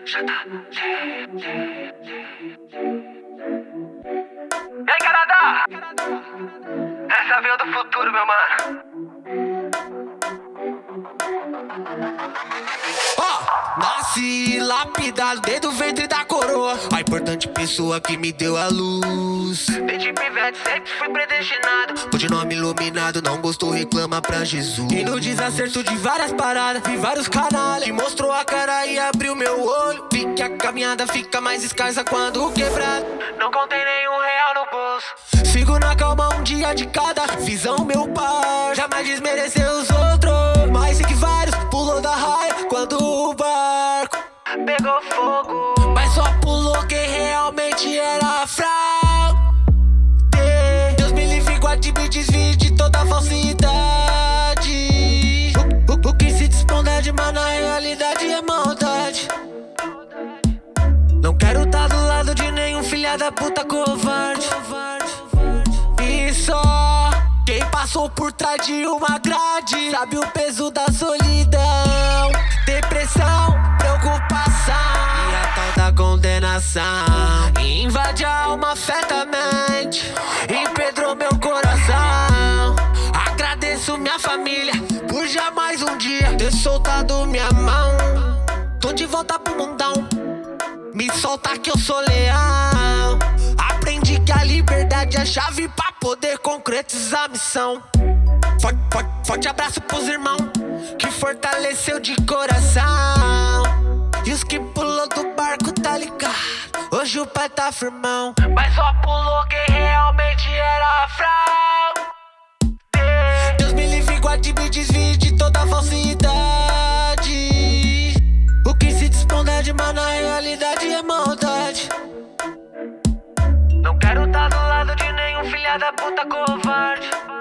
E aí, Canadá? Essa veio do futuro, meu mano. Nasci lapidado desde o ventre da coroa, a importante pessoa que me deu a luz. Desde pivete sempre fui predestinado. Pô de nome iluminado, não gostou, reclama pra Jesus. E no desacerto de várias paradas, vi vários canalha que mostrou a cara e abriu meu olho. Vi que a caminhada fica mais escassa quando quebrado. Não contei nenhum real no bolso. Sigo na calma, um dia de cada visão, meu par. Jamais desmerecer os outros, mas sei que vários pulou da raia quando o barco Pegou fogo. mas só pulou quem realmente era fraco. Deus me livre, guarde e me desvie de toda falsidade. O que se desponde, mas na realidade é maldade. Não quero tá do lado de nenhum filha da puta covarde. E só quem passou por trás de uma grade sabe o peso da solidão, depressão, preocupação e a tal da condenação. Invade a alma, afeta a mente, empedrou meu coração. Agradeço minha família por jamais um dia ter soltado minha mão. Tô de volta pro mundão, me solta que eu sou leal. Aprendi que a liberdade é a chave pra poder concretizar a missão. Forte abraço pros irmãos que fortaleceu de coração. E os que pulou do barco tá ligado, hoje o pai tá firmão. Mas só pulou quem realmente era fraco. Deus me livre, guarde e me desvie de toda falsidade. O que se desponde, mas na realidade é maldade. Não quero tá do lado de nenhum filha da puta covarde.